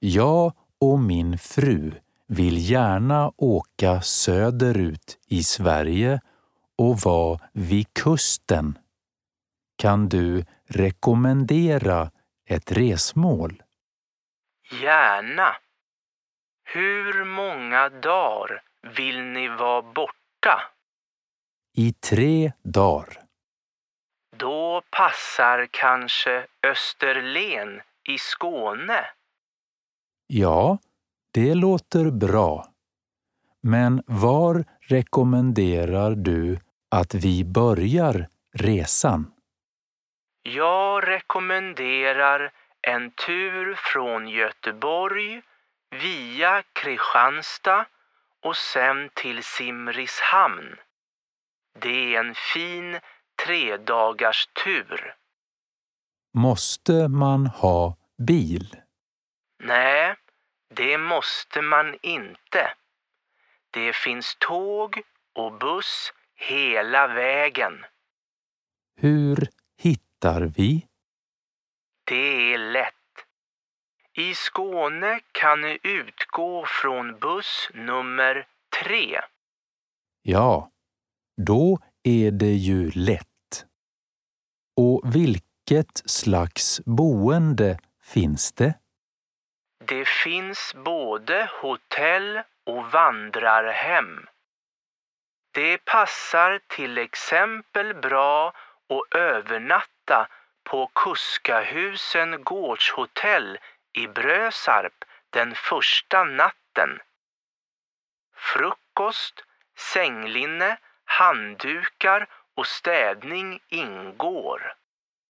Jag och min fru vill gärna åka söderut i Sverige och vara vid kusten. Kan du rekommendera ett resmål? Gärna. Hur många dagar vill ni vara borta? I 3 dagar. Då passar kanske Österlen i Skåne. Ja, det låter bra. Men var rekommenderar du att vi börjar resan? Jag rekommenderar en tur från Göteborg via Kristianstad och sen till Simrishamn. Det är en fin 3-dagars tur. Måste man ha bil? Nej, det måste man inte. Det finns tåg och buss hela vägen. Hur hittar vi? Det är lätt. I Skåne kan ni utgå från buss nummer 3. Ja, då är det ju lätt. Och vilket slags boende finns det? Det finns både hotell och vandrarhem. Det passar till exempel bra att övernatta på Kuskahusen gårdshotell i Brösarp den första natten. Frukost, sänglinne, handdukar och städning ingår.